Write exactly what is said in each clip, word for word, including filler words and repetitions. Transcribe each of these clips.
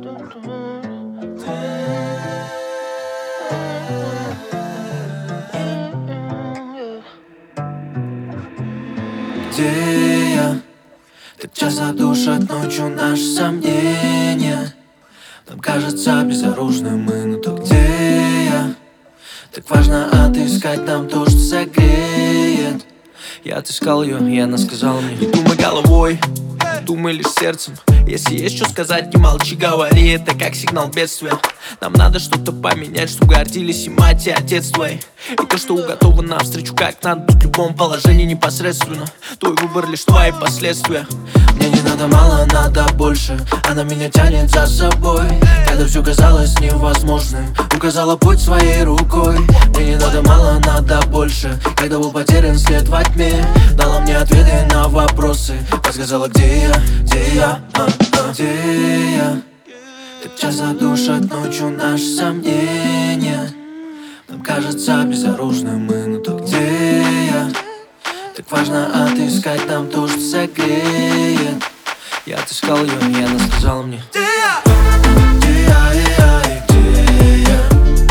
Где я? Так часто душат ночью наши сомнения. Нам кажется безоружным мы, но то где я? Так важно отыскать нам то, что согреет. Я отыскал ее, и она сказала мне: не думай головой, думай лишь сердцем. Если есть что сказать, не молчи, говори. Это как сигнал бедствия. Нам надо что-то поменять, чтоб гордились и мать, и отец твой. И то, что уготовано навстречу, как надо тут в любом положении непосредственно. Твой выбор лишь твои последствия. Мне не надо мало, надо больше. Она меня тянет за собой, когда все казалось невозможным. Указала путь своей рукой. Мне не надо мало, надо больше. Когда был потерян след во тьме, дала мне ответы на вопросы. Подсказала, где я, где я, а, а, где я. Так часто душат ночью наши сомнения. Нам кажется безоружным мы, но то где я? Так важно отыскать нам то, что согреет. Я отыскал ее, и она сказала мне: где я? Где я, и я, и где я?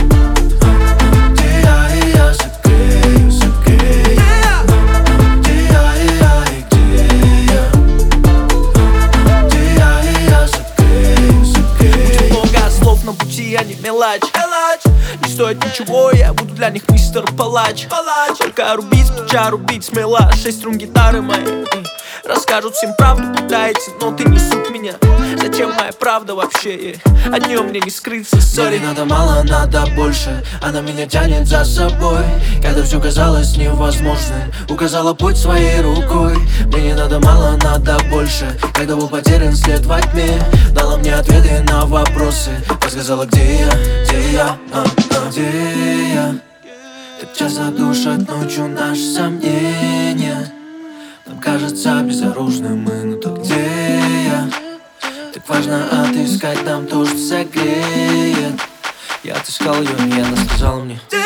Где я, и я согрею, согрею. Где я, и я, и где я? Где я, и я согрею, согрею. Будет много слов на пути, а не мелочь. Не стоит ничего, я буду для них мистер Палач. Только рубить, плеча рубить смело. Шесть струн гитары моей расскажут всем правду, пытаете, но ты не суть меня. Зачем моя правда вообще? От нее мне не скрыться, сори. Мне не надо мало, надо больше. Она меня тянет за собой, когда все казалось невозможным. Указала путь своей рукой. Мне не надо мало, надо больше. Когда был потерян след во тьме, дала мне ответы на вопросы. Подсказала, где я, где я, а, а, где я. Так часто душат ночью наши сомнения. Нам кажется безоружным мы, но то где я? Так важно отыскать нам то, что согреет. Я отыскал ее, и она сказала мне: